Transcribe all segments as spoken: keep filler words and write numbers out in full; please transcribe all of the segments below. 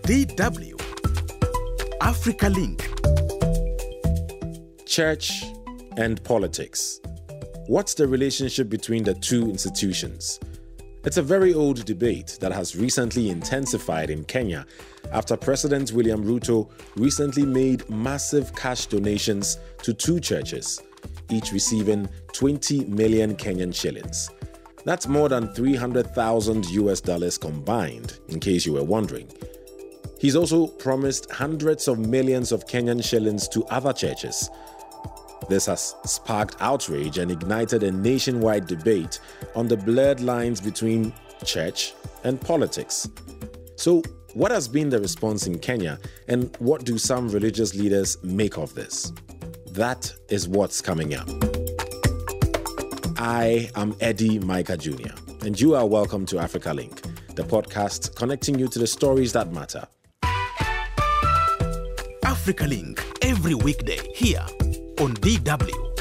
D W Africa Link. Church and politics. What's the relationship between the two institutions? It's a very old debate that has recently intensified in Kenya after President William Ruto recently made massive cash donations to two churches, each receiving twenty million Kenyan shillings. That's more than three hundred thousand U S dollars combined, in case you were wondering. He's also promised hundreds of millions of Kenyan shillings to other churches. This has sparked outrage and ignited a nationwide debate on the blurred lines between church and politics. So, what has been the response in Kenya, and what do some religious leaders make of this? That is what's coming up. I am Eddie Micah Junior, and you are welcome to Africa Link, the podcast connecting you to the stories that matter. Africa Link, every weekday here on D W.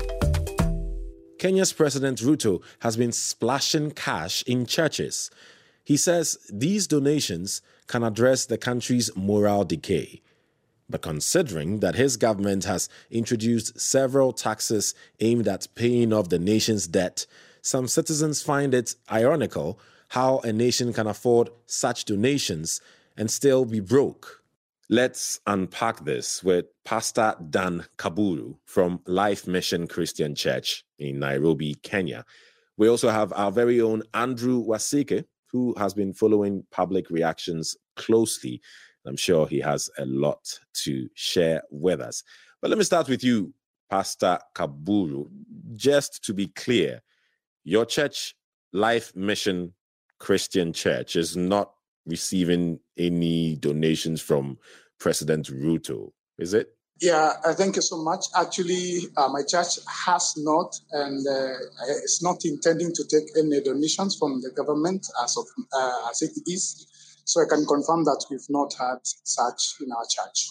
Kenya's President Ruto has been splashing cash in churches. He says these donations can address the country's moral decay. But considering that his government has introduced several taxes aimed at paying off the nation's debt, some citizens find it ironical how a nation can afford such donations and still be broke. Let's unpack this with Pastor Dan Kaburu from Life Mission Christian Church in Nairobi, Kenya. We also have our very own Andrew Wasike, who has been following public reactions closely. I'm sure he has a lot to share with us. But let me start with you, Pastor Kaburu. Just to be clear, your church, Life Mission Christian Church, is not receiving any donations from President Ruto, is it? Yeah, uh, thank you so much. Actually, uh, my church has not, and uh, it's not intending to take any donations from the government as of uh, as it is. So I can confirm that we've not had such in our church.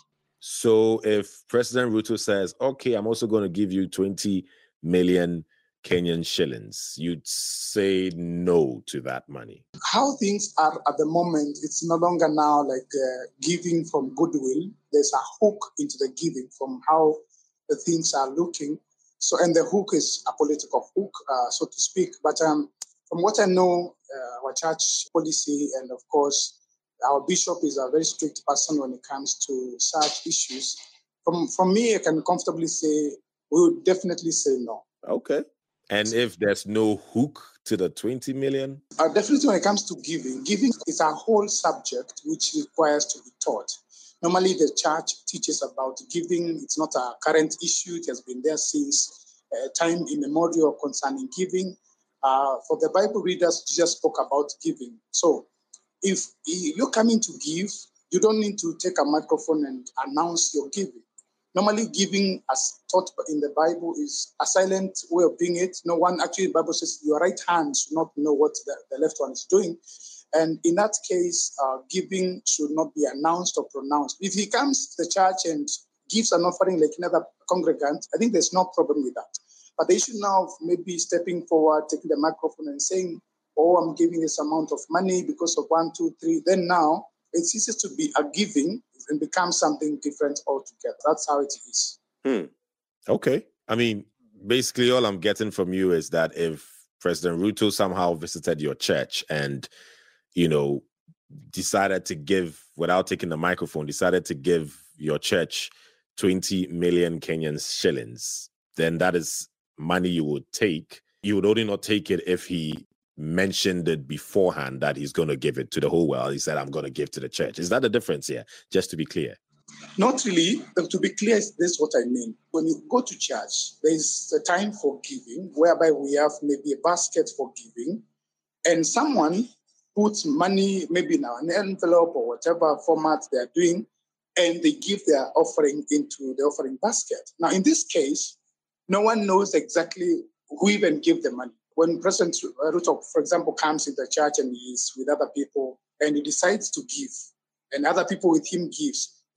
So if President Ruto says, okay, I'm also going to give you twenty million Kenyan shillings, you'd say no to that money? How things are at the moment, it's no longer now like uh, giving from goodwill. There's a hook into the giving from how the things are looking. So, and the hook is a political hook, uh, so to speak. But um, from what I know, uh, our church policy, and of course, our bishop is a very strict person when it comes to such issues. From, from me, I can comfortably say we would definitely say no. Okay. And if there's no hook to the twenty million? Uh, definitely when it comes to giving, giving is a whole subject which requires to be taught. Normally the church teaches about giving. It's not a current issue. It has been there since uh, time immemorial concerning giving. Uh, for the Bible readers, Jesus spoke about giving. So if you're coming to give, you don't need to take a microphone and announce your giving. Normally, giving, as taught in the Bible, is a silent way of doing it. No one, actually, the Bible says your right hand should not know what the, the left one is doing. And in that case, uh, giving should not be announced or pronounced. If he comes to the church and gives an offering like another congregant, I think there's no problem with that. But the issue now of maybe stepping forward, taking the microphone and saying, oh, I'm giving this amount of money because of one, two, three, then now it ceases to be a giving and becomes something different altogether. That's how it is. Hmm. Okay. I mean, basically all I'm getting from you is that if President Ruto somehow visited your church and, you know, decided to give, without taking the microphone, decided to give your church twenty million Kenyan shillings, then that is money you would take. You would only not take it if he mentioned it beforehand that he's going to give it to the whole world. He said, I'm going to give to the church. Is that the difference here? Just to be clear. Not really. But to be clear, this is what I mean. When you go to church, there is a time for giving, whereby we have maybe a basket for giving, and someone puts money maybe in an envelope or whatever format they are doing, and they give their offering into the offering basket. Now, in this case, no one knows exactly who even gave the money. When President Ruto, for example, comes in the church and he is with other people and he decides to give, and other people with him gives,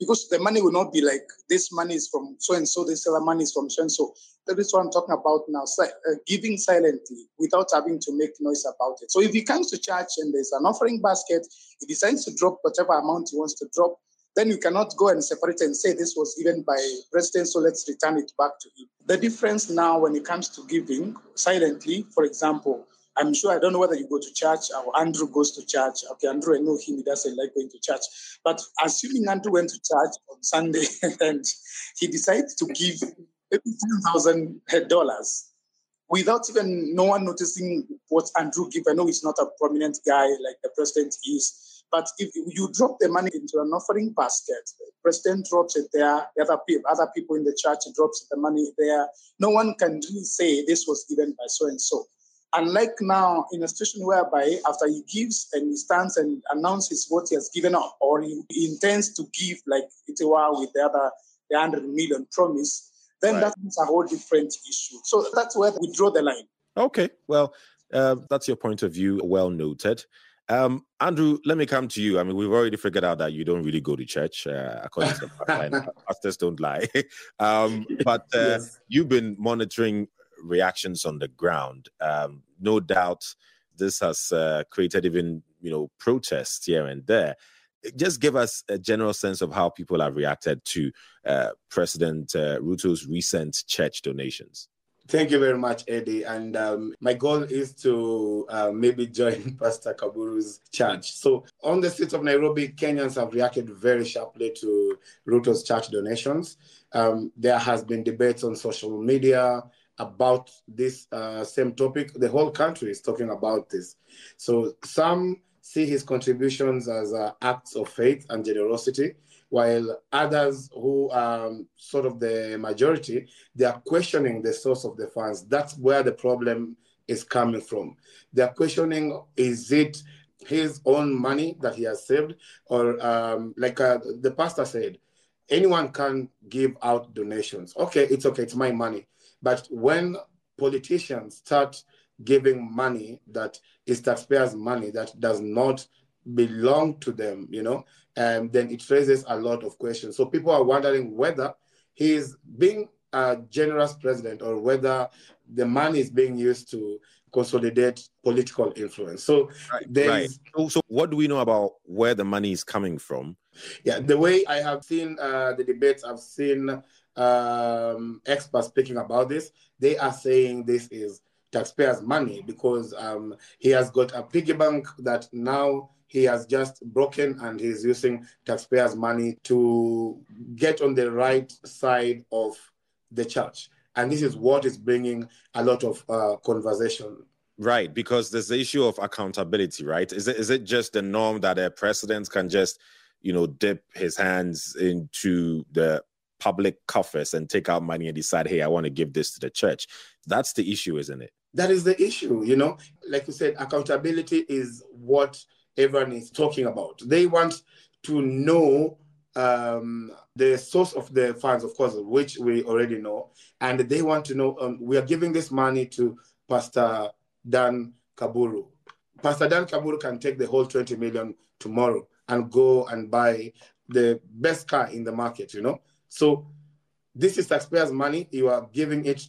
because the money will not be like, this money is from so-and-so, this other money is from so-and-so. That is what I'm talking about now, si- uh, giving silently without having to make noise about it. So if he comes to church and there's an offering basket, he decides to drop whatever amount he wants to drop, then you cannot go and separate and say this was given by president, so let's return it back to him. The difference now when it comes to giving silently, for example, I'm sure, I don't know whether you go to church or Andrew goes to church. Okay, Andrew, I know him, he doesn't like going to church. But assuming Andrew went to church on Sunday and he decides to give maybe ten thousand dollars without even no one noticing what Andrew gave. I know he's not a prominent guy like the president is, but if you drop the money into an offering basket, the president drops it there, the other people, other people in the church drops the money there, no one can really say this was given by so-and-so. Unlike now, in a situation whereby after he gives and he stands and announces what he has given up, or he, he intends to give like Itiwa with the other the one hundred million promise, then Right. that's a whole different issue. So that's where we draw the line. Okay, well, uh, that's your point of view. Well noted. Um, Andrew, let me come to you. I mean, we've already figured out that you don't really go to church, uh, according to the pastor. Pastors don't lie. um, but uh, Yes. you've been monitoring reactions on the ground. Um, no doubt this has uh, created even, you know, protests here and there. Just give us a general sense of how people have reacted to uh, President uh, Ruto's recent church donations. Thank you very much, Eddie. And um, my goal is to uh, maybe join Pastor Kaburu's church. So on the streets of Nairobi, Kenyans have reacted very sharply to Ruto's church donations. Um, there has been debates on social media about this uh, same topic. The whole country is talking about this. So some see his contributions as uh, acts of faith and generosity, while others who are um, sort of the majority, they are questioning the source of the funds. That's where the problem is coming from. They are questioning, is it his own money that he has saved? Or um, like uh, the pastor said, anyone can give out donations. Okay, it's okay, it's my money. But when politicians start giving money that is taxpayers' money that does not belong to them, you know, and then it raises a lot of questions. So people are wondering whether he is being a generous president or whether the money is being used to consolidate political influence. So Right. there's right. So, so what do we know about where the money is coming from? Yeah, the way I have seen uh, the debates, I've seen um, experts speaking about this. They are saying this is taxpayers' money because um, he has got a piggy bank that now he has just broken, and he's using taxpayers' money to get on the right side of the church. And this is what is bringing a lot of uh, conversation. Right, because there's the issue of accountability, right? Is it is it just the norm that a president can just, you know, dip his hands into the public coffers and take out money and decide, hey, I want to give this to the church? That's the issue, isn't it? That is the issue, you know. Like you said, accountability is what everyone is talking about. They want to know um, the source of the funds, of course, which we already know. And they want to know, um, we are giving this money to Pastor Dan Kaburu. Pastor Dan Kaburu can take the whole twenty million tomorrow and go and buy the best car in the market, you know. So this is taxpayers' money. You are giving it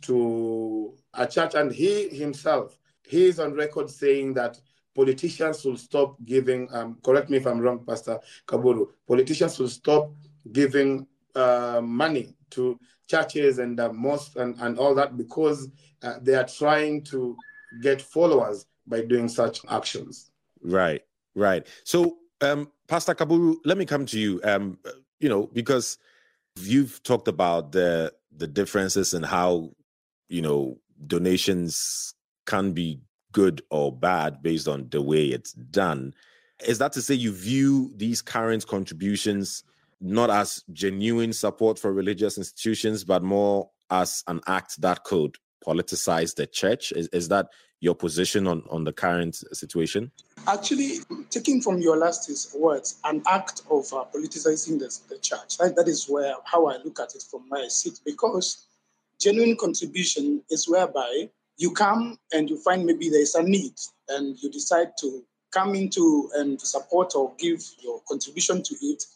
to a church, and he himself, he is on record saying that politicians should stop giving, um, correct me if I'm wrong, Pastor Kaburu, politicians should stop giving uh, money to churches and uh, mosques and, and all that because uh, they are trying to get followers by doing such actions. Right, right. So, um, Pastor Kaburu, let me come to you, um, you know, because you've talked about the the differences in how, you know, donations can be good or bad based on the way it's done. Is that to say you view these current contributions not as genuine support for religious institutions, but more as an act that could politicize the church? Is, is that your position on, on the current situation? Actually, taking from your last words, an act of uh, politicizing the, the church. That, that is where how I look at it from my seat, because genuine contribution is whereby you come and you find maybe there is a need and you decide to come into and to support or give your contribution to it.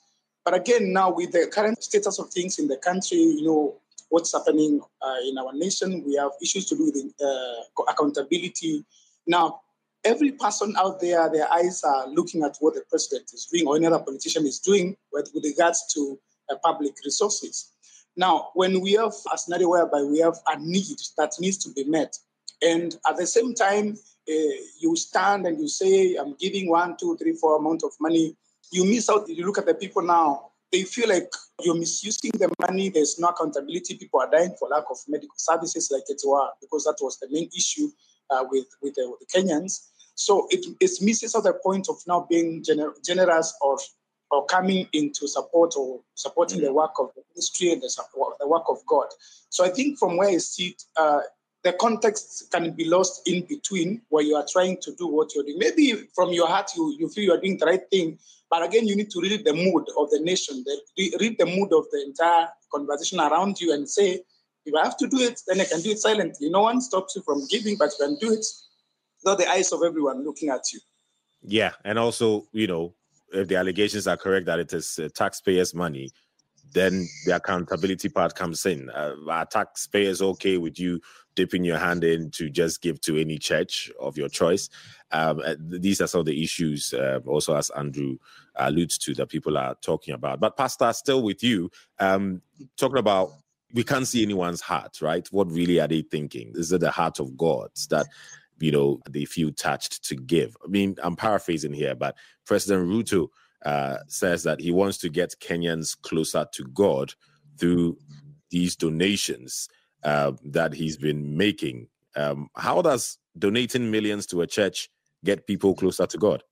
But again, now with the current status of things in the country, you know, what's happening uh, in our nation, we have issues to do with uh, accountability. Now, every person out there, their eyes are looking at what the president is doing or any other politician is doing with, with regards to uh, public resources. Now, when we have a scenario whereby we have a need that needs to be met, and at the same time, uh, you stand and you say, I'm giving one, two, three, four amount of money, you miss out. You look at the people now, they feel like you're misusing the money. There's no accountability. People are dying for lack of medical services like it were, because that was the main issue uh, with, with, the, with the Kenyans. So it, it misses out the point of now being gener- generous or or coming into support or supporting mm-hmm. the work of the ministry and the, support, the work of God. So I think from where I sit, uh, the context can be lost in between where you are trying to do what you're doing. Maybe from your heart, you, you feel you're doing the right thing, but again, you need to read the mood of the nation, the, read the mood of the entire conversation around you and say, if I have to do it, then I can do it silently. No one stops you from giving, but you can do it without the eyes of everyone looking at you. Yeah, and also, you know, if the allegations are correct that it is uh, taxpayers' money, then the accountability part comes in. Uh, are taxpayers okay with you dipping your hand in to just give to any church of your choice? Um, uh, these are some of the issues, uh, also as Andrew alludes to, that people are talking about. But Pastor, still with you, um, talking about we can't see anyone's heart, right? What really are they thinking? Is it the heart of God that, you know, they feel touched to give? I mean, I'm paraphrasing here, but President Ruto uh, says that he wants to get Kenyans closer to God through these donations uh, that he's been making. Um, how does donating millions to a church get people closer to God?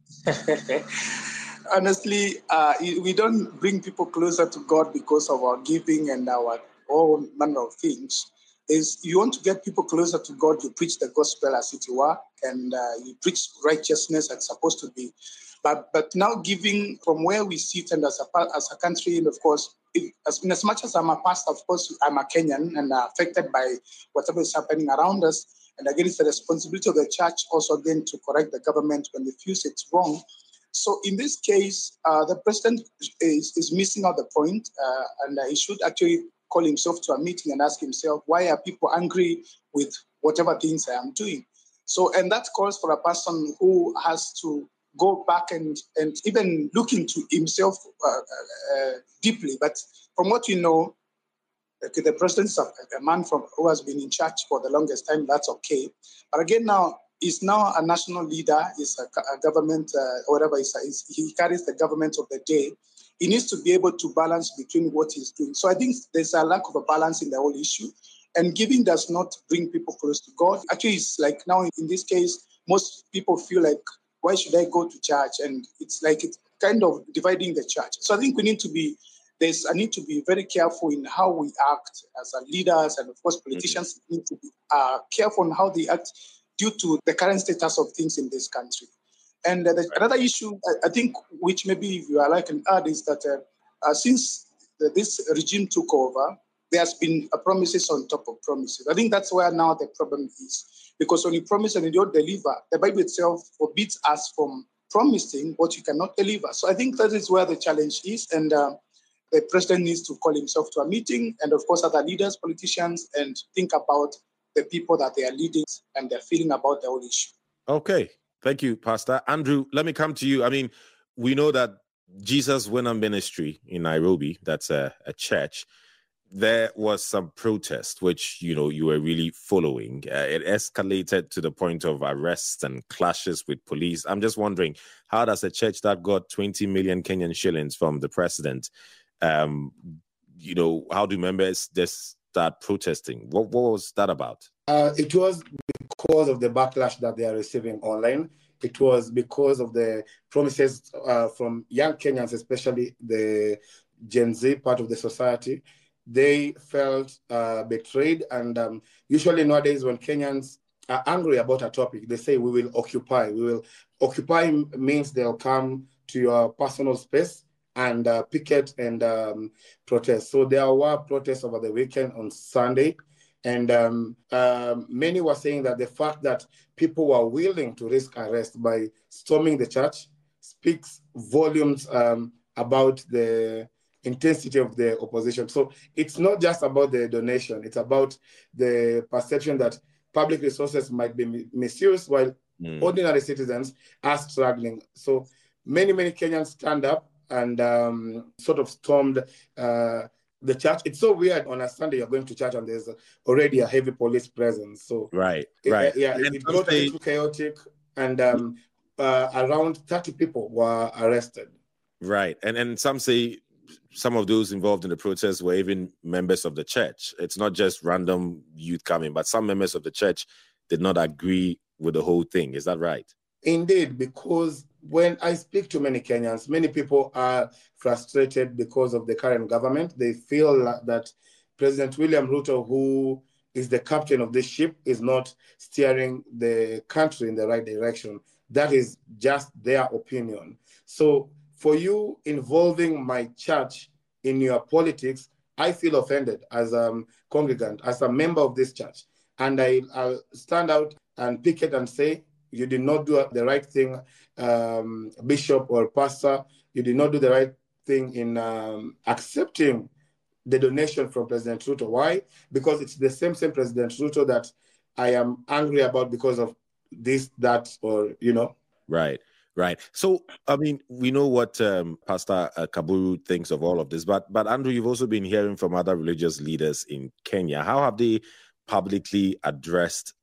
Honestly, uh, we don't bring people closer to God because of our giving and our own manner of things. Is you want to get people closer to God, you preach the gospel as it were, and uh, you preach righteousness as supposed to be. But but now giving from where we sit and as a as a country, and of course, if, as, in as much as I'm a pastor, of course, I'm a Kenyan and affected by whatever is happening around us. And again, it's the responsibility of the church also again to correct the government when they feel it's wrong. So in this case, uh, the president is, is missing out the point, uh, and uh, he should actually call himself to a meeting and ask himself, why are people angry with whatever things I am doing? So, and that calls for a person who has to go back and, and even look into himself uh, uh, deeply. But from what we know, okay, the president is a, a man from who has been in charge for the longest time. That's okay. But again, now he's now a national leader. He's a, a government, uh, whatever he's, he's, he carries the government of the day. He needs to be able to balance between what he's doing. So I think there's a lack of a balance in the whole issue. And giving does not bring people close to God. Actually, it's like now in this case, most people feel like, why should I go to church? And it's like it's kind of dividing the church. So I think we need to be, there's a need to be very careful in how we act as leaders. And of course, politicians mm-hmm. need to be uh, careful on how they act due to the current status of things in this country. And uh, the, another issue, I, I think, which maybe if you are like an add, is that uh, uh, since the, this regime took over, there has been a promises on top of promises. I think that's where now the problem is. Because when you promise and you don't deliver, the Bible itself forbids us from promising what you cannot deliver. So I think that is where the challenge is. And uh, the president needs to call himself to a meeting, and of course other leaders, politicians, and think about the people that they are leading and their feeling about the whole issue. Okay. Thank you, Pastor. Andrew, let me come to you. I mean, we know that Jesus Winner Ministry in Nairobi, that's a, a church, there was some protest, which, you know, you were really following. Uh, it escalated to the point of arrests and clashes with police. I'm just wondering, how does a church that got twenty million Kenyan shillings from the president, um, you know, how do members just start protesting? What, what was that about? Uh, it was because of the backlash that they are receiving online. It was because of the promises uh, from young Kenyans, especially the Gen Z part of the society. They felt uh, betrayed. And um, usually nowadays when Kenyans are angry about a topic, they say, we will occupy. We will occupy means they'll come to your personal space and uh, picket and um, protest. So there were protests over the weekend on Sunday. And um, um, many were saying that the fact that people were willing to risk arrest by storming the church speaks volumes um, about the intensity of the opposition. So it's not just about the donation, it's about the perception that public resources might be misused while mm. ordinary citizens are struggling. So many, many Kenyans stand up and um, sort of stormed uh, the church. It's so weird on a Sunday you're going to church and there's already a heavy police presence. So right, it, right. Uh, yeah, it, it got a little chaotic, and um, uh, around thirty people were arrested. Right, and and some say some of those involved in the protests were even members of the church. It's not just random youth coming, but some members of the church did not agree with the whole thing. Is that right? Indeed, because when I speak to many Kenyans, many people are frustrated because of the current government. They feel that President William Ruto, who is the captain of this ship, is not steering the country in the right direction. That is just their opinion. So for you involving my church in your politics, I feel offended as a congregant, as a member of this church. And I, I'll stand out and picket and say, you did not do the right thing, um, bishop or pastor. You did not do the right thing in um, accepting the donation from President Ruto. Why? Because it's the same, same President Ruto that I am angry about because of this, that, or, you know. Right, right. So, I mean, we know what um, Pastor uh, Kaburu thinks of all of this, but, but Andrew, you've also been hearing from other religious leaders in Kenya. How have they publicly addressed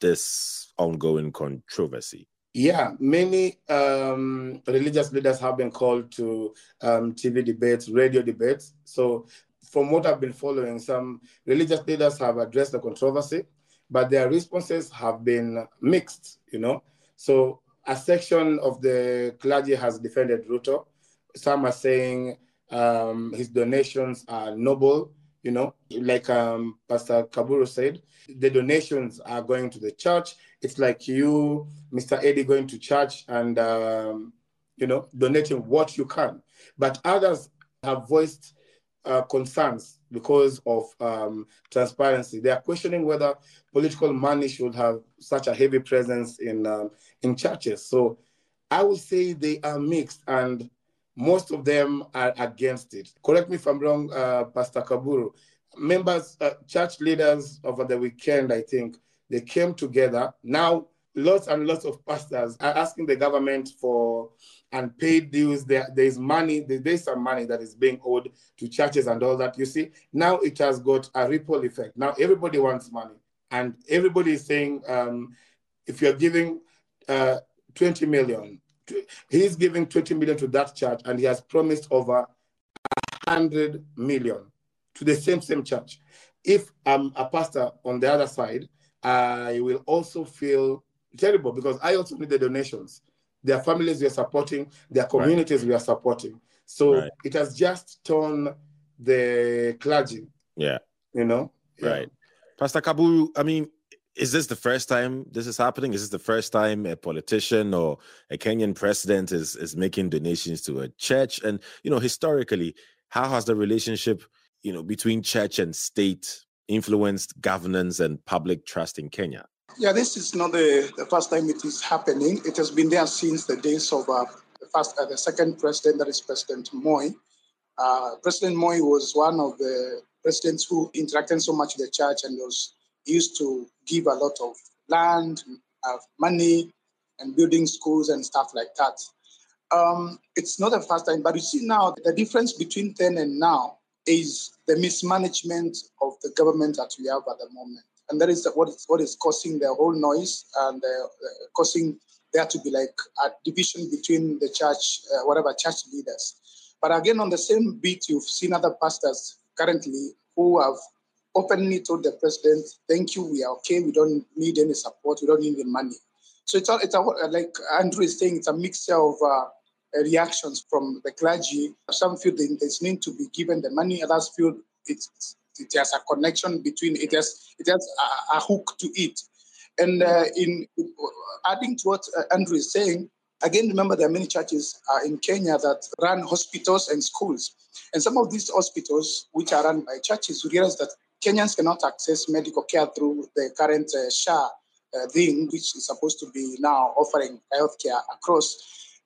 this ongoing controversy? Yeah, many um, religious leaders have been called to um, T V debates, radio debates. So from what I've been following, some religious leaders have addressed the controversy, but their responses have been mixed, you know. So a section of the clergy has defended Ruto. Some are saying um, his donations are noble, you know, like um, Pastor Kaburu said, the donations are going to the church. It's like you, Mister Eddie, going to church and, um, you know, donating what you can. But others have voiced uh, concerns because of um, transparency. They are questioning whether political money should have such a heavy presence in, um, in churches. So I would say they are mixed, and most of them are against it. Correct me if I'm wrong, uh, Pastor Kaburu. Members, uh, church leaders over the weekend, I think, they came together. Now, lots and lots of pastors are asking the government for unpaid dues. There, there's money, there's some money that is being owed to churches and all that. You see, now it has got a ripple effect. Now everybody wants money. And everybody is saying, um, if you're giving uh, twenty million, he's giving twenty million to that church, and he has promised over one hundred million to the same, same church. If I'm a pastor on the other side, I will also feel terrible because I also need the donations. Their families we are supporting, their communities right. we are supporting. So right. it has just torn the clergy. Yeah. You know? Right. Yeah. Pastor Kaburu, I mean, is this the first time this is happening? Is this the first time a politician or a Kenyan president is, is making donations to a church? And, you know, historically, how has the relationship, you know, between church and state influenced governance and public trust in Kenya? Yeah, this is not the, the first time it is happening. It has been there since the days of uh, the first, uh, the second president, that is President Moi. Uh, President Moi was one of the presidents who interacted so much with the church and was used to give a lot of land, uh, money, and building schools and stuff like that. Um, it's not the first time, but you see now the difference between then and now is the mismanagement of the government that we have at the moment. And that is what is, what is causing the whole noise and uh, causing there to be like a division between the church, uh, whatever church leaders. But again, on the same beat, you've seen other pastors currently who have openly told the president, thank you, we are okay, we don't need any support, we don't need any money. So it's, all, it's a, like Andrew is saying, it's a mixture of uh, reactions from the clergy. Some feel there's need to be given the money, others feel it's, it has a connection between, it has, it has a, a hook to it. And uh, in adding to what uh, Andrew is saying, again, remember there are many churches uh, in Kenya that run hospitals and schools. And some of these hospitals, which are run by churches, we realize that Kenyans cannot access medical care through the current uh, S H A uh, thing, which is supposed to be now offering healthcare across.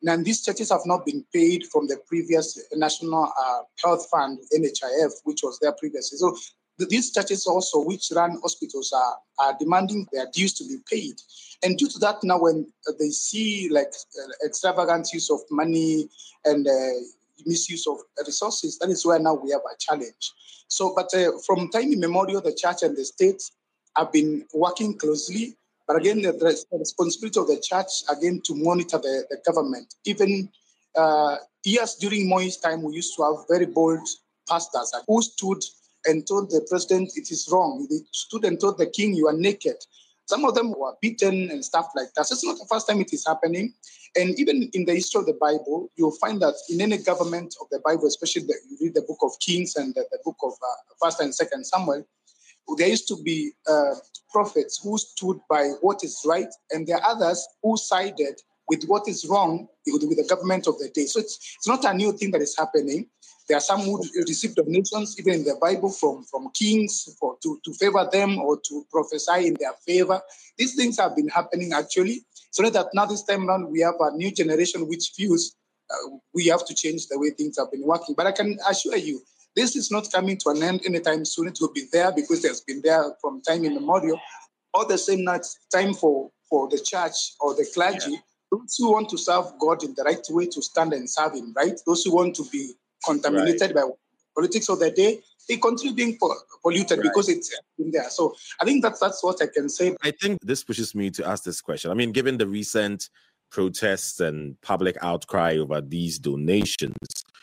And these churches have not been paid from the previous National uh, Health Fund, N H I F, which was there previously. So these churches also, which run hospitals, are, are demanding their dues to be paid. And due to that, now when they see like uh, extravagant use of money and uh, misuse of resources, that is where now we have a challenge. So, but uh, from time immemorial, the church and the state have been working closely. But again, the, the responsibility of the church, again, to monitor the, the government. Even uh, years during Moi's time, we used to have very bold pastors who stood and told the president it is wrong. They stood and told the king, you are naked. Some of them were beaten and stuff like that. So it's not the first time it is happening. And even in the history of the Bible, you'll find that in any government of the Bible, especially the, you read the book of Kings and the, the book of uh, First and Second Samuel, there used to be uh, prophets who stood by what is right, and there are others who sided with what is wrong with, with the government of the day. So it's, it's not a new thing that is happening. There are some who receive donations, even in the Bible, from, from kings for, to, to favor them or to prophesy in their favor. These things have been happening actually. So that now this time around, we have a new generation which feels uh, we have to change the way things have been working. But I can assure you, this is not coming to an end anytime soon. It will be there because it has been there from time immemorial. All the same, now it's time for, for the church or the clergy, yeah. Those who want to serve God in the right way to stand and serve him, right? Those who want to be contaminated right. by politics of the day, they continue being polluted right. because it's in there. So I think that's, that's what I can say. I think this pushes me to ask this question. I mean, given the recent protests and public outcry over these donations,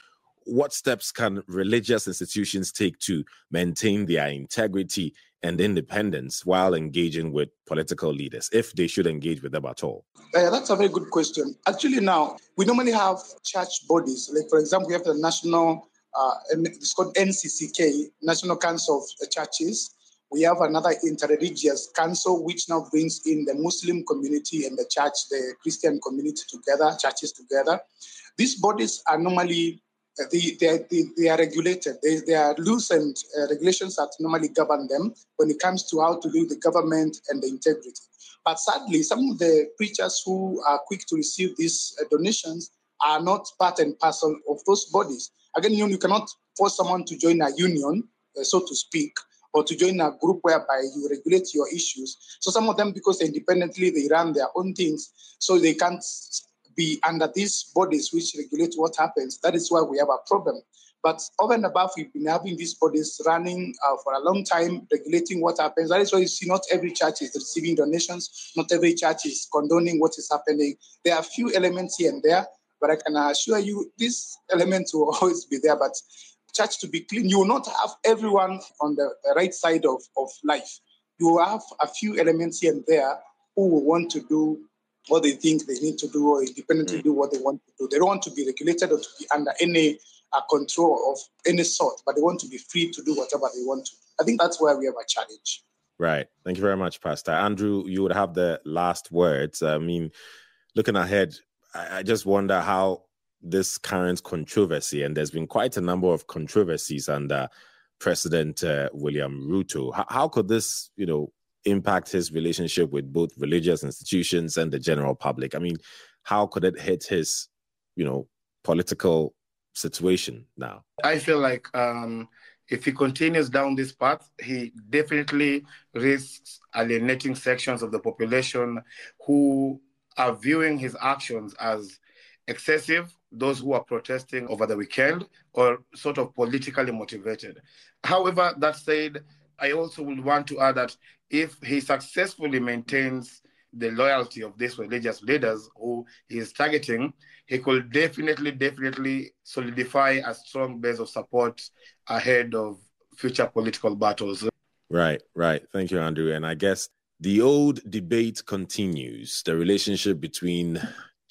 what steps can religious institutions take to maintain their integrity and independence while engaging with political leaders, if they should engage with them at all? Uh, that's a very good question. Actually, now, we normally have church bodies. Like, for example, we have the National, uh, it's called N C C K, National Council of Churches. We have another interreligious council, which now brings in the Muslim community and the church, the Christian community together, churches together. These bodies are normally They, they, they, they are regulated. They, they are loose and uh, regulations that normally govern them when it comes to how to deal with the government and the integrity. But sadly, some of the preachers who are quick to receive these uh, donations are not part and parcel of those bodies. Again, you, know, you cannot force someone to join a union, uh, so to speak, or to join a group whereby you regulate your issues. So some of them, because independently they run their own things, so they can't be under these bodies which regulate what happens. That is why we have a problem. But over and above, we've been having these bodies running uh, for a long time, regulating what happens. That is why you see not every church is receiving donations. Not every church is condoning what is happening. There are a few elements here and there, but I can assure you these elements will always be there. But church to be clean, you will not have everyone on the, the right side of, of life. You will have a few elements here and there who will want to do what they think they need to do or independently mm. do what they want to do. They don't want to be regulated or to be under any uh, control of any sort, but they want to be free to do whatever they want to. I think that's where we have a challenge. Right. Thank you very much, Pastor. Andrew, you would have the last words. I mean, looking ahead, I, I just wonder how this current controversy, and there's been quite a number of controversies under President uh, William Ruto. How, how could this, you know, impact his relationship with both religious institutions and the general public? I mean, how could it hit his, you know, political situation now? I feel like um, if he continues down this path, he definitely risks alienating sections of the population who are viewing his actions as excessive, those who are protesting over the weekend, or sort of politically motivated. However, that said, I also would want to add that if he successfully maintains the loyalty of these religious leaders who he is targeting, he could definitely, definitely solidify a strong base of support ahead of future political battles. Right, right. Thank you, Andrew. And I guess the old debate continues, the relationship between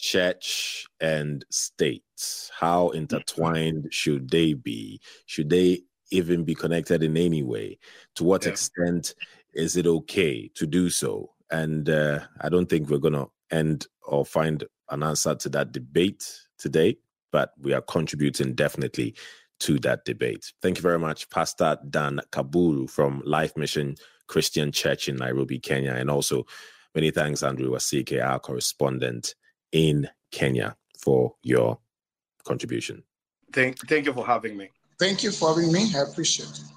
church and state. How intertwined should they be? Should they even be connected in any way? To what yeah. extent is it okay to do so? And uh, I don't think we're going to end or find an answer to that debate today, but we are contributing definitely to that debate. Thank you very much, Pastor Dan Kaburu from Life Mission Christian Church in Nairobi, Kenya. And also many thanks, Andrew Wasike, our correspondent in Kenya. for your contribution. Thank, thank you for having me. Thank you for having me. I appreciate it.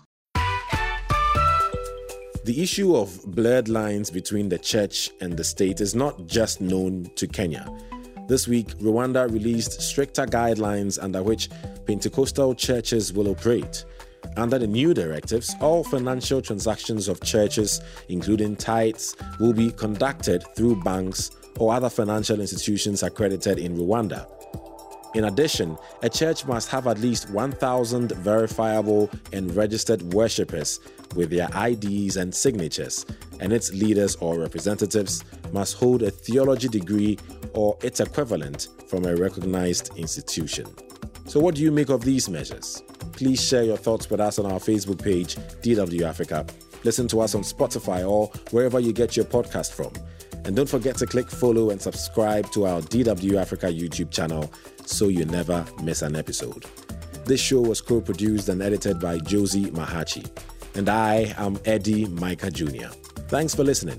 The issue of blurred lines between the church and the state is not just known to Kenya. This week, Rwanda released stricter guidelines under which Pentecostal churches will operate. Under the new directives, all financial transactions of churches, including tithes, will be conducted through banks or other financial institutions accredited in Rwanda. In addition, a church must have at least one thousand verifiable and registered worshippers with their I Ds and signatures, and its leaders or representatives must hold a theology degree or its equivalent from a recognized institution. So what do you make of these measures? Please share your thoughts with us on our Facebook page, D W Africa. Listen to us on Spotify or wherever you get your podcast from. And don't forget to click follow and subscribe to our D W Africa YouTube channel so you never miss an episode. This show was co-produced and edited by Josie Mahachi. And I am Eddie Micah Junior Thanks for listening.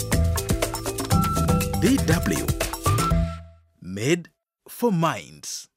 D W. Made for Minds.